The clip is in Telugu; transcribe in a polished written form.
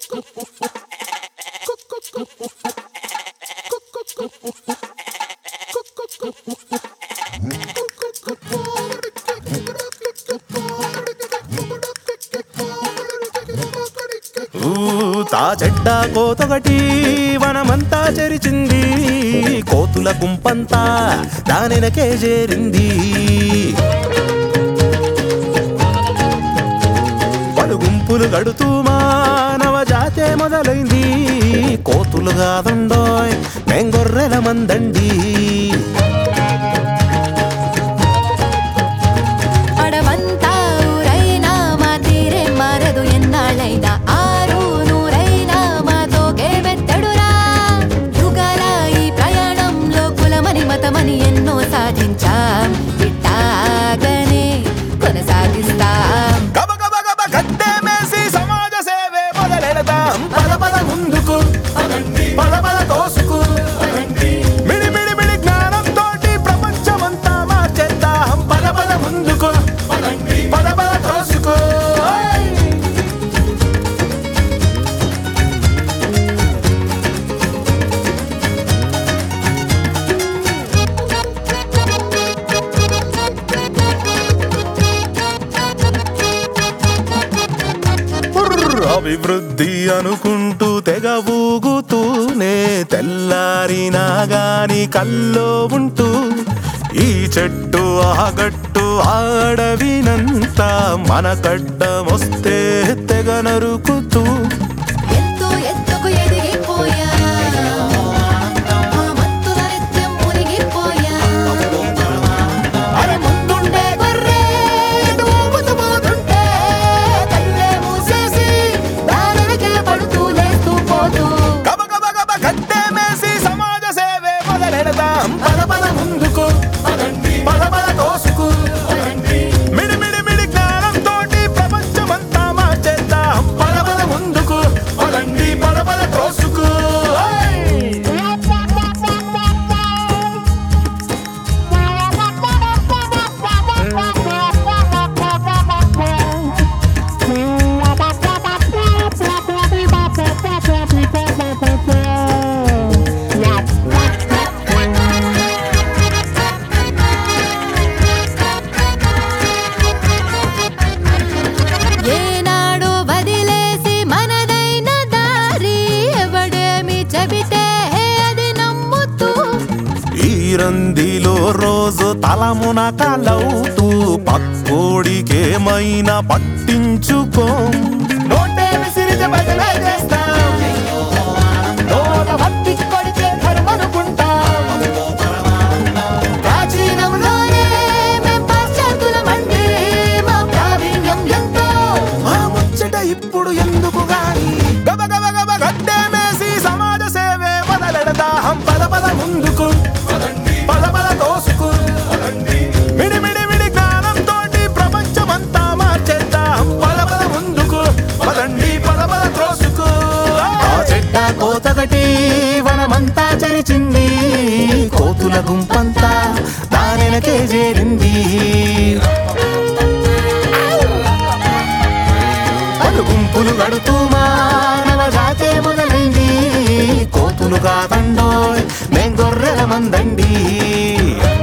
తా చెడ్డ కోతొకటి వనమంతా చెరిచింది, కోతుల గుంపంతా దానినకే చేరింది. పలు గుంపులు గడుతూ మానవ జాతే మొదలైంది, కోతులు కాదుండోయ్ మేం గొర్రెల మందండి. అడవంతా ఊరైనా మా తీరే మారదు ఎన్నాళ్ళైనా, ఆరు నూరైనా మాతోకే మెత్తడురా. యుగాల ఈ ప్రయాణంలో కులమని మతమని ఎన్నో సాధించాం, ఇట్టాగనే కొనసాగిస్తాం. గద్దెమేసి సమాజ సేవే మొదలెడతాం, పద పద ముందుకు పద పద తోసుకు, మిడి మిడి మిడి జ్ఞానంతోటి ప్రపంచమంతా మార్చేద్దాం, పద పద ముందుకు పద పద తోసుకు. అభివృద్ధి అనుకుంటూ తెగ ఊగుతూనే తెల్లారినా గాని కల్లో ఉంటూ, ఈ చెట్టు ఆ గట్టు ఆడవినంతా మన కడ్డమొస్తే తెగ నరుకుతూ, ఎంతో ఎత్తుకు ఎదిగిపోయా మత్తుల నిత్యం మునిగిపోయా. అరే ముందుండే గొర్రె ఊగుతూ పోతుంటే కళ్ళే మూసేసి దానికే పడుతూ లేస్తూ పోతూ. గబ గబ గబ గద్దెమేసి సమాజ సేవే మొదలెడతాం, పద పద ముందుకు పద పద తోసుకు, మిడి మిడి మిడి జ్ఞానంతోటి ప్రపంచమంతా మార్చేద్దాం, పద పద ముందుకు పద పద తోసుకు. ఏనాడు వదిలేసి మనదైన దారి ఎవడేమి చెబితే అది నమ్ముతూ, ఈ రందిలో రోజు తలమునకలవుతూ పక్కోడికేమైనా పట్టించుకో, నోటే విసిరితే బదిలీ చేస్తాం, నోట భక్తి కొడితే ధర్మనుకుంటాం. ప్రాచీనంలోనే మేం పాశ్చాత్యులమండి, మా ప్రావీణ్యం ఎంతో. ఆ ముచ్చట ఇప్పుడు ఎందుకు గాని, గబ గబ గబ గద్దెమేసి సమాజ సేవే మొదలెడతాం, పద పద ముందుకు పద పద తోసుకు, మిడి మిడి మిడి జ్ఞానంతోటి ప్రపంచమంతా మార్చేద్దాం, పద పద ముందుకు పద పద త్రోసుకు. ఆ చెడ్డ కోతగటి వనమంతా చరిచింది, కోతుల గుంపంతా దానినకే చేరింది. పలు గుంపులు గడుతూ మానవ జాతే మొదలైంది, కోతులు కాదండోయ్ మేం గొర్రెల మందండి.